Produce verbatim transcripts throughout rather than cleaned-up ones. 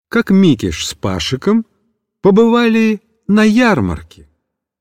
как Микиш с Пашиком побывали на ярмарке.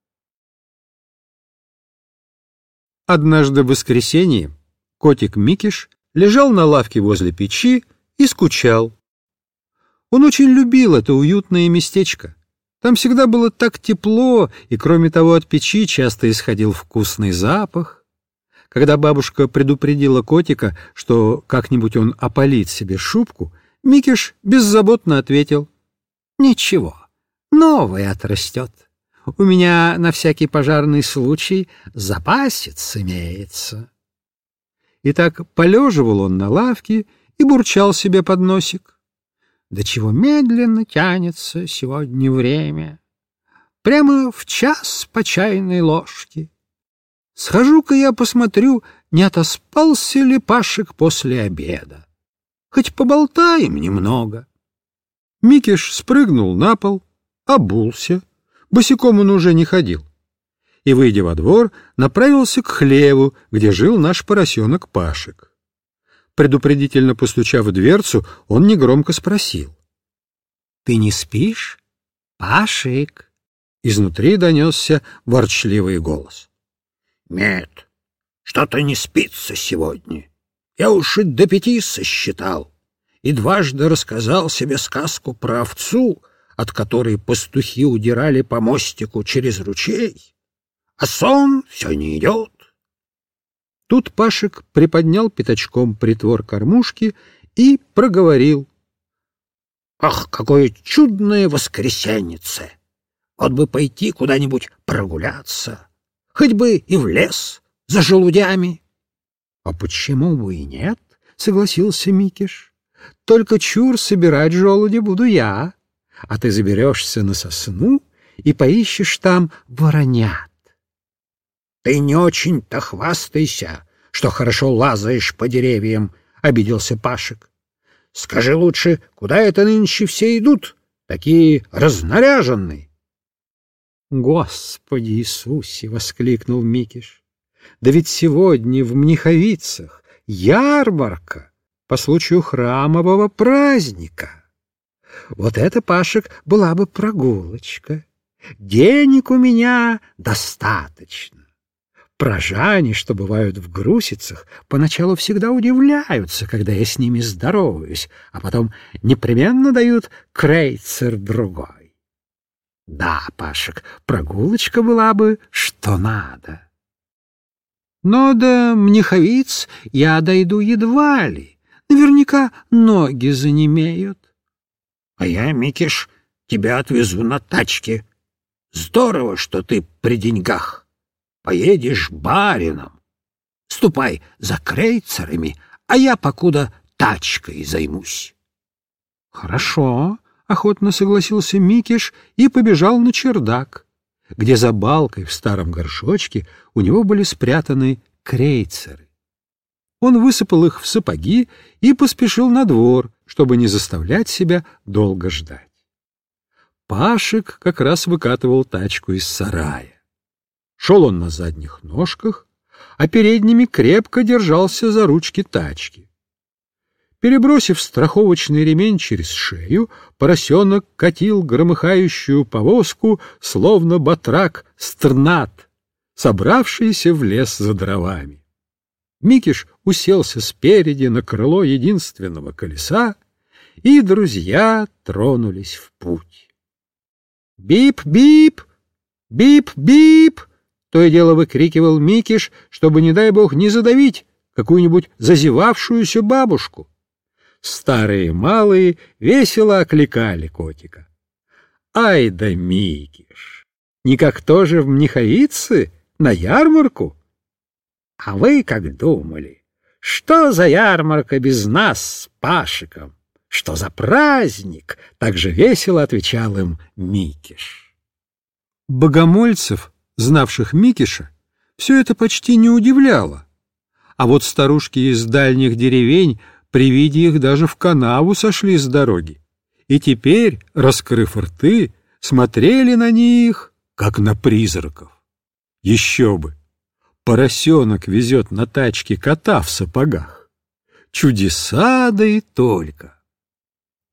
Однажды в воскресенье котик Микиш лежал на лавке возле печи и скучал. Он очень любил это уютное местечко. Там всегда было так тепло, и, кроме того, от печи часто исходил вкусный запах. Когда бабушка предупредила котика, что как-нибудь он опалит себе шубку, Микиш беззаботно ответил: «Ничего, новое отрастет. У меня на всякий пожарный случай запасец имеется». И так полеживал он на лавке и бурчал себе под носик: «Да чего медленно тянется сегодня время! Прямо в час по чайной ложке. Схожу-ка я посмотрю, не отоспался ли Пашек после обеда. Хоть поболтаем немного». Микиш спрыгнул на пол, обулся, босиком он уже не ходил, и, выйдя во двор, направился к хлеву, где жил наш поросенок Пашек. Предупредительно постучав в дверцу, он негромко спросил: «Ты не спишь, Пашек?» Изнутри донесся ворчливый голос: «Нет, что-то не спится сегодня. Я уж и до пяти сосчитал и дважды рассказал себе сказку про овцу, от которой пастухи удирали по мостику через ручей, а сон все не идет». Тут Пашек приподнял пятачком притвор кормушки и проговорил: «Ах, какое чудное воскресеньице! Вот бы пойти куда-нибудь прогуляться, хоть бы и в лес за желудями». «А почему бы и нет?» — согласился Микиш. «Только чур собирать желуди буду я, а ты заберешься на сосну и поищешь там воронят». «Ты не очень-то хвастайся, что хорошо лазаешь по деревьям», — обиделся Пашек. «Скажи лучше, куда это нынче все идут, такие разнаряженные?» «Господи Иисусе!» — воскликнул Микиш. «Да ведь сегодня в Мниховицах ярмарка по случаю храмового праздника. Вот это, Пашек, была бы прогулочка. Денег у меня достаточно. Прожане, что бывают в Грусицах, поначалу всегда удивляются, когда я с ними здороваюсь, а потом непременно дают крейцер другой. Да, Пашек, прогулочка была бы что надо. Но до Мниховиц я дойду едва ли, наверняка ноги занемеют. А я, Микиш, тебя отвезу на тачке. Здорово, что ты при деньгах. Поедешь барином. Ступай за крейцерами, а я покуда тачкой займусь». «Хорошо», — охотно согласился Микиш и побежал на чердак, где за балкой в старом горшочке у него были спрятаны крейцеры. Он высыпал их в сапоги и поспешил на двор, чтобы не заставлять себя долго ждать. Пашек как раз выкатывал тачку из сарая. Шел он на задних ножках, а передними крепко держался за ручки тачки. Перебросив страховочный ремень через шею, поросенок катил громыхающую повозку, словно батрак стрнат, собравшийся в лес за дровами. Микиш уселся спереди на крыло единственного колеса, и друзья тронулись в путь. «Бип-бип! Бип-бип!» То и дело выкрикивал Микиш, чтобы, не дай бог, не задавить какую-нибудь зазевавшуюся бабушку. Старые и малые весело окликали котика. «Ай да Микиш! Никак тоже в Мниховицы на ярмарку?» «А вы как думали? Что за ярмарка без нас с Пашиком? Что за праздник?» — так же весело отвечал им Микиш. Богомольцев, знавших Микиша, все это почти не удивляло, а вот старушки из дальних деревень при виде их даже в канаву сошли с дороги, и теперь, раскрыв рты, смотрели на них, как на призраков. Еще бы! Поросенок везет на тачке кота в сапогах. Чудеса, да и только!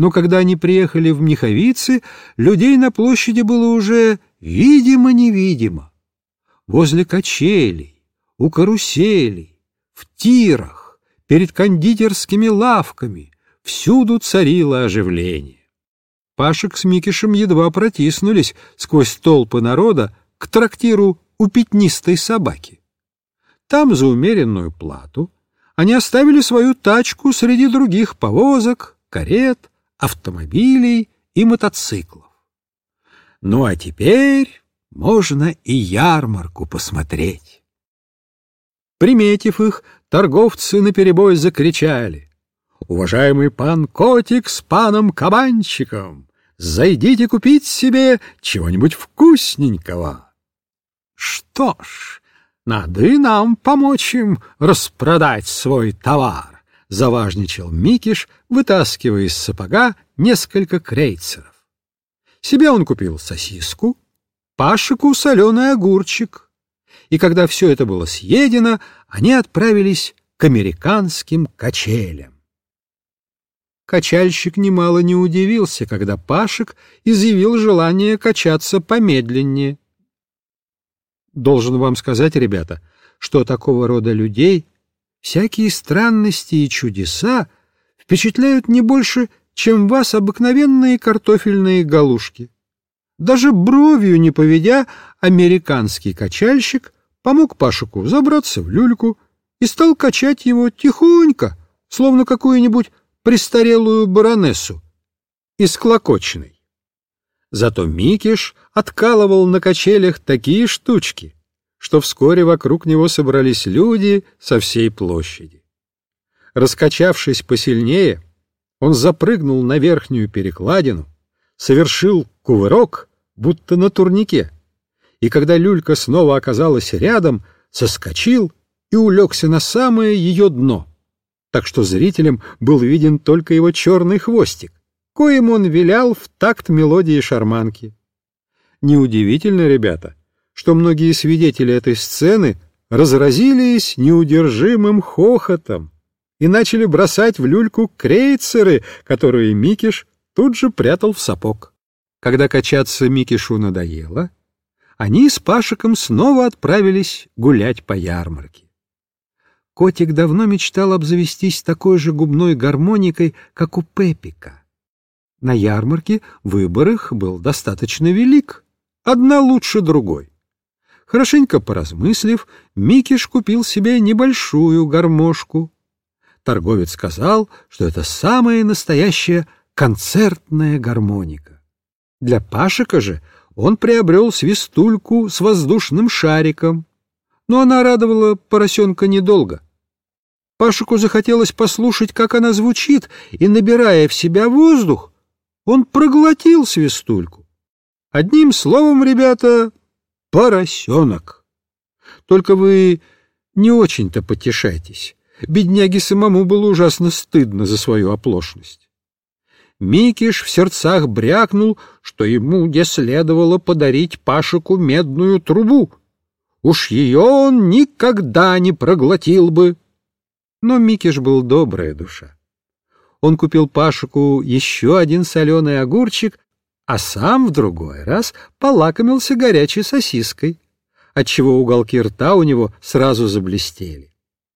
Но когда они приехали в Миховицы, людей на площади было уже видимо-невидимо. Возле качелей, у каруселей, в тирах, перед кондитерскими лавками всюду царило оживление. Пашек с Микишем едва протиснулись сквозь толпы народа к трактиру у пятнистой собаки. Там за умеренную плату они оставили свою тачку среди других повозок, карет, автомобилей и мотоциклов. Ну а теперь можно и ярмарку посмотреть. Приметив их, торговцы наперебой закричали: «Уважаемый пан Котик с паном Кабанчиком, зайдите купить себе чего-нибудь вкусненького». «Что ж, надо и нам помочь им распродать свой товар», — заважничал Микиш, вытаскивая из сапога несколько крейцеров. Себе он купил сосиску, Пашику соленый огурчик, и когда все это было съедено, они отправились к американским качелям. Качальщик немало не удивился, когда Пашек изъявил желание качаться помедленнее. Должен вам сказать, ребята, что такого рода людей всякие странности и чудеса впечатляют не больше, чем вас обыкновенные картофельные галушки. Даже бровью не поведя, американский качальщик помог Пашеку забраться в люльку и стал качать его тихонько, словно какую-нибудь престарелую баронессу, исклокоченной. Зато Микиш откалывал на качелях такие штучки, что вскоре вокруг него собрались люди со всей площади. Раскачавшись посильнее, он запрыгнул на верхнюю перекладину, совершил кувырок, будто на турнике, и когда люлька снова оказалась рядом, соскочил и улегся на самое ее дно, так что зрителям был виден только его черный хвостик, коим он вилял в такт мелодии шарманки. Неудивительно, ребята, что многие свидетели этой сцены разразились неудержимым хохотом и начали бросать в люльку крейцеры, которые Микиш тут же прятал в сапог. Когда качаться Микишу надоело, они с Пашиком снова отправились гулять по ярмарке. Котик давно мечтал обзавестись такой же губной гармоникой, как у Пеппика. На ярмарке выбор их был достаточно велик, одна лучше другой. Хорошенько поразмыслив, Микиш купил себе небольшую гармошку. Торговец сказал, что это самая настоящая концертная гармоника. Для Пашика же он приобрел свистульку с воздушным шариком, но она радовала поросенка недолго. Пашику захотелось послушать, как она звучит, и, набирая в себя воздух, он проглотил свистульку. Одним словом, ребята, поросенок. Только вы не очень-то потешайтесь. Бедняге самому было ужасно стыдно за свою оплошность. Микиш в сердцах брякнул, что ему не следовало подарить Пашику медную трубу. Уж ее он никогда не проглотил бы. Но Микиш был добрая душа. Он купил Пашику еще один соленый огурчик, а сам в другой раз полакомился горячей сосиской, отчего уголки рта у него сразу заблестели.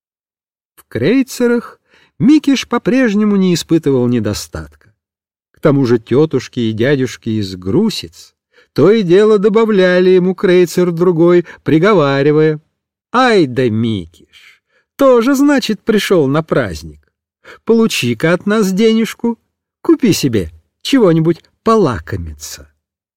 В крейцерах Микиш по-прежнему не испытывал недостатка. К тому же тетушки и дядюшки из Грусиц то и дело добавляли ему крейцер другой, приговаривая: «Ай да Микиш, тоже, значит, пришел на праздник. Получи-ка от нас денежку, купи себе чего-нибудь полакомиться».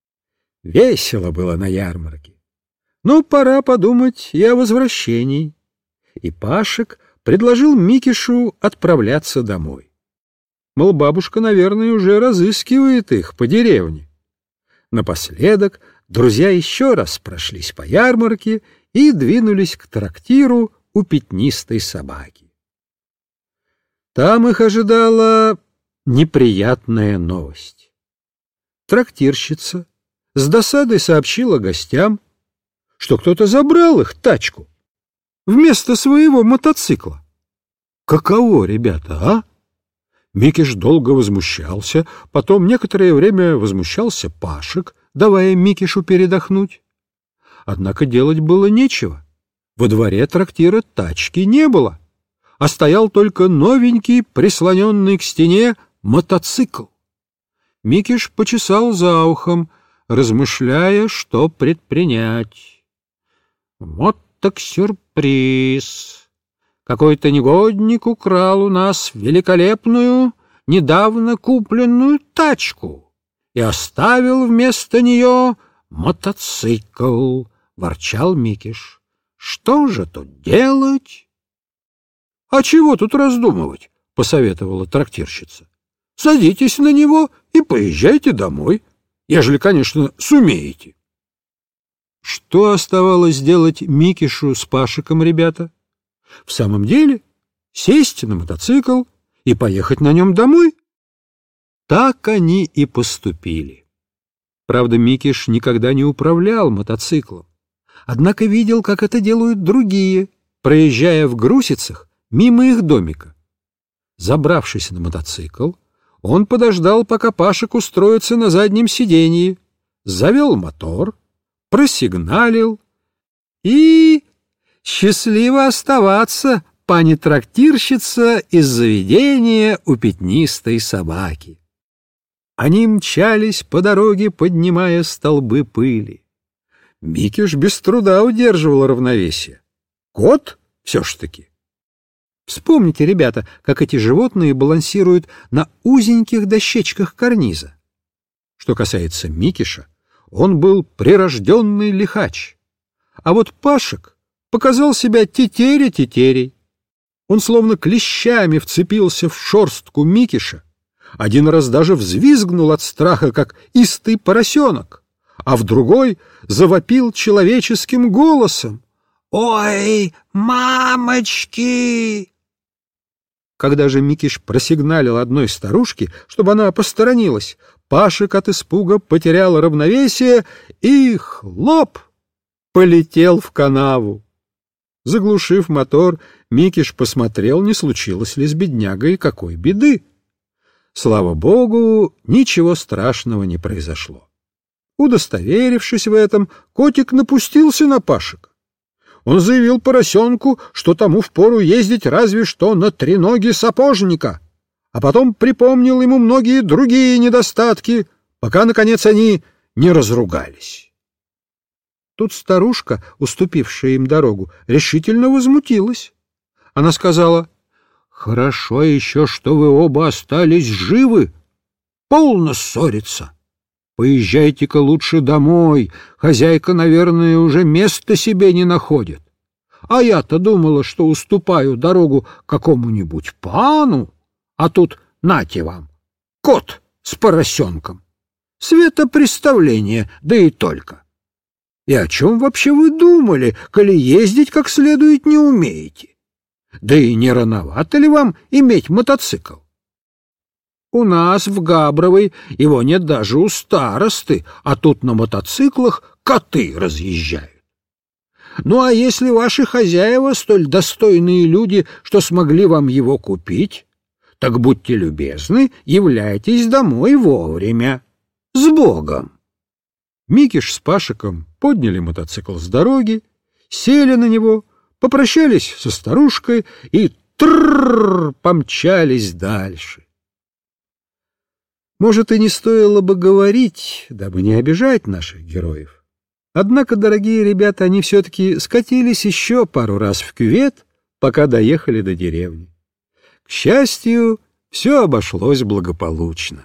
Весело было на ярмарке. Но пора подумать и о возвращении. И Пашек предложил Микишу отправляться домой. Мол, бабушка, наверное, уже разыскивает их по деревне. Напоследок друзья еще раз прошлись по ярмарке и двинулись к трактиру у пятнистой собаки. Там их ожидала неприятная новость. Трактирщица с досадой сообщила гостям, что кто-то забрал их тачку вместо своего мотоцикла. Каково, ребята, а? Микиш долго возмущался, потом некоторое время возмущался Пашек, давая Микишу передохнуть. Однако делать было нечего. Во дворе трактира тачки не было, а стоял только новенький, прислоненный к стене, мотоцикл. Микиш почесал за ухом, размышляя, что предпринять. Вот так сюрприз! Какой-то негодник украл у нас великолепную, недавно купленную тачку и оставил вместо нее мотоцикл, — ворчал Микиш. Что же тут делать? — А чего тут раздумывать? — посоветовала трактирщица. — Садитесь на него и поезжайте домой, ежели, конечно, сумеете. Что оставалось делать Микишу с Пашиком, ребята? В самом деле, сесть на мотоцикл и поехать на нем домой? Так они и поступили. Правда, Микиш никогда не управлял мотоциклом, однако видел, как это делают другие, проезжая в Грусицах мимо их домика. Забравшись на мотоцикл, он подождал, пока Пашек устроится на заднем сиденье, завел мотор, просигналил и... Счастливо оставаться, пани трактирщица, из заведения у пятнистой собаки. Они мчались по дороге, поднимая столбы пыли. Микиш без труда удерживал равновесие. Кот все ж таки. Вспомните, ребята, как эти животные балансируют на узеньких дощечках карниза. Что касается Микиша, он был прирожденный лихач. А вот Пашек показал себя тетеря-тетерей. Он словно клещами вцепился в шерстку Микиша, один раз даже взвизгнул от страха, как истый поросенок, а в другой завопил человеческим голосом: «Ой, мамочки!» Когда же Микиш просигналил одной старушке, чтобы она посторонилась, Пашек от испуга потерял равновесие и, хлоп, полетел в канаву. Заглушив мотор, Микиш посмотрел, не случилось ли с беднягой какой беды. Слава богу, ничего страшного не произошло. Удостоверившись в этом, котик напустился на Пашека. Он заявил поросенку, что тому впору ездить разве что на треноге сапожника, а потом припомнил ему многие другие недостатки, пока, наконец, они не разругались. Тут старушка, уступившая им дорогу, решительно возмутилась. Она сказала: «Хорошо еще, что вы оба остались живы. Полно ссориться. Поезжайте-ка лучше домой. Хозяйка, наверное, уже места себе не находит. А я-то думала, что уступаю дорогу какому-нибудь пану, а тут нате вам, кот с поросенком. Светопреставление, да и только. И о чем вообще вы думали, коли ездить как следует не умеете? Да и не рановато ли вам иметь мотоцикл? У нас в Габровой его нет даже у старосты, а тут на мотоциклах коты разъезжают. Ну а если ваши хозяева столь достойные люди, что смогли вам его купить, так будьте любезны, являйтесь домой вовремя. С Богом!» Микиш с Пашиком подняли мотоцикл с дороги, сели на него, попрощались со старушкой и трррр помчались дальше. Может, и не стоило бы говорить, дабы не обижать наших героев. Однако, дорогие ребята, они все-таки скатились еще пару раз в кювет, пока доехали до деревни. К счастью, все обошлось благополучно.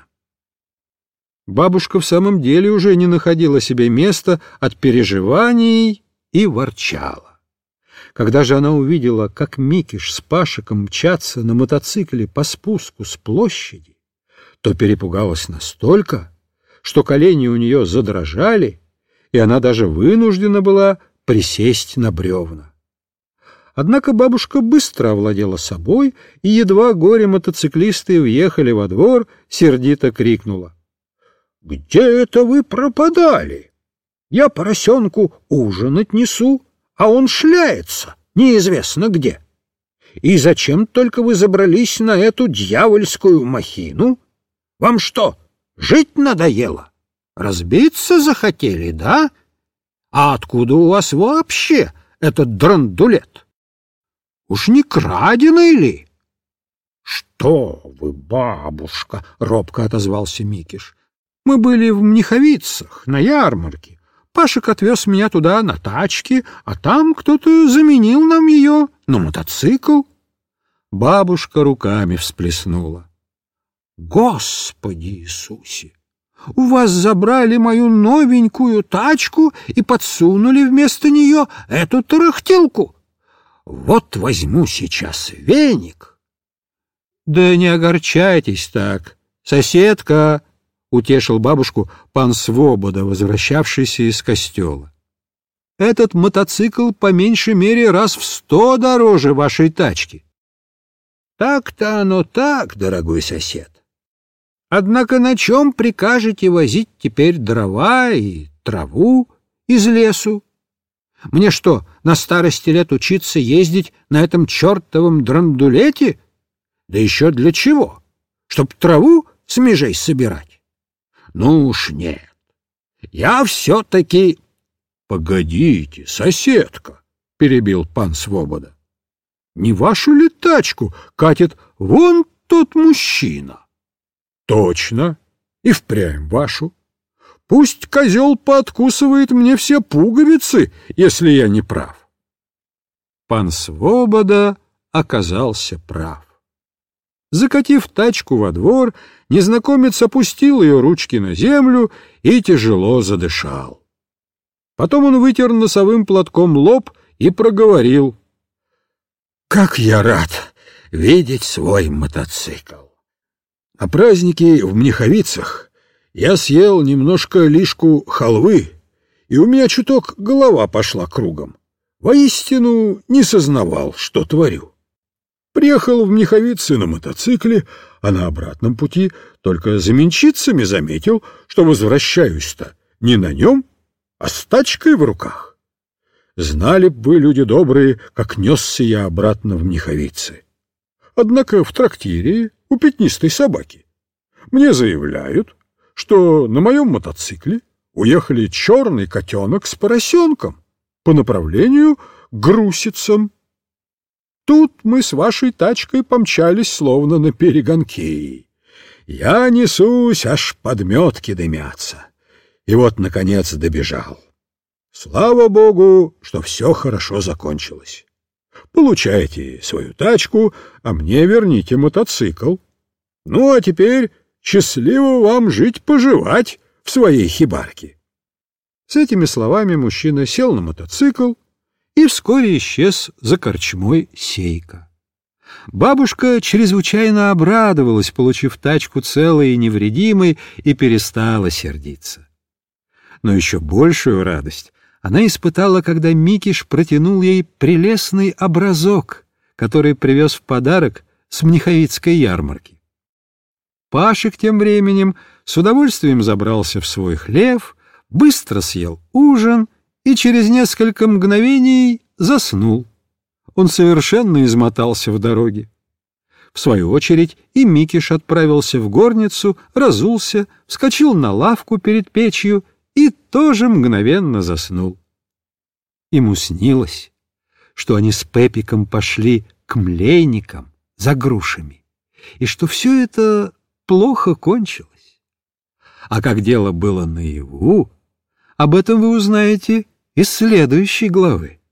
Бабушка в самом деле уже не находила себе места от переживаний и ворчала. Когда же она увидела, как Микиш с Пашиком мчатся на мотоцикле по спуску с площади, то перепугалась настолько, что колени у нее задрожали, и она даже вынуждена была присесть на бревна. Однако бабушка быстро овладела собой, и едва горе-мотоциклисты въехали во двор, сердито крикнула: «Где это вы пропадали? Я поросенку ужинать несу, а он шляется неизвестно где. И зачем только вы забрались на эту дьявольскую махину? Вам что, жить надоело? Разбиться захотели, да? А откуда у вас вообще этот драндулет? Уж не краденый ли? — Что вы, бабушка! — робко отозвался Микиш. — Мы были в Мниховицах, на ярмарке. Пашек отвез меня туда на тачке, а там кто-то заменил нам ее на мотоцикл. Бабушка руками всплеснула. — Господи Иисусе! У вас забрали мою новенькую тачку и подсунули вместо нее эту тарахтелку. Вот возьму сейчас веник. — Да не огорчайтесь так, соседка, — утешил бабушку пан Свобода, возвращавшийся из костела. — Этот мотоцикл по меньшей мере раз в сто дороже вашей тачки. — Так-то оно так, дорогой сосед. Однако на чем прикажете возить теперь дрова и траву из лесу? Мне что, на старости лет учиться ездить на этом чертовом драндулете? Да еще для чего? Чтоб траву с межей собирать? Ну уж нет. Я все-таки... — Погодите, соседка, — перебил пан Свобода. — Не вашу ли тачку катит вон тот мужчина? — Точно, и впрямь вашу. Пусть козел пооткусывает мне все пуговицы, если я не прав. Пан Свобода оказался прав. Закатив тачку во двор, незнакомец опустил ее ручки на землю и тяжело задышал. Потом он вытер носовым платком лоб и проговорил: — Как я рад видеть свой мотоцикл! На празднике в Мниховицах я съел немножко лишку халвы, и у меня чуток голова пошла кругом. Воистину не сознавал, что творю. Приехал в Мниховицы на мотоцикле, а на обратном пути только за Менчицами заметил, что возвращаюсь-то не на нем, а с тачкой в руках. Знали б вы, люди добрые, как несся я обратно в Мниховицы. Однако в трактире у пятнистой собаки мне заявляют, что на моем мотоцикле уехали черный котенок с поросенком по направлению к Грусицам. Тут мы с вашей тачкой помчались словно на перегонки. Я несусь, аж подметки дымятся. И вот, наконец, добежал. Слава богу, что все хорошо закончилось. Получайте свою тачку, а мне верните мотоцикл. Ну, а теперь счастливо вам жить-поживать в своей хибарке. С этими словами мужчина сел на мотоцикл и вскоре исчез за корчмой Сейка. Бабушка чрезвычайно обрадовалась, получив тачку целой и невредимой, и перестала сердиться. Но еще большую радость она испытала, когда Микиш протянул ей прелестный образок, который привез в подарок с Мниховицкой ярмарки. Пашек тем временем с удовольствием забрался в свой хлев, быстро съел ужин и через несколько мгновений заснул. Он совершенно измотался в дороге. В свою очередь и Микиш отправился в горницу, разулся, вскочил на лавку перед печью и тоже мгновенно заснул. Ему снилось, что они с Пепиком пошли к млейникам за грушами, и что все это плохо кончилось. А как дело было наяву, об этом вы узнаете из следующей главы.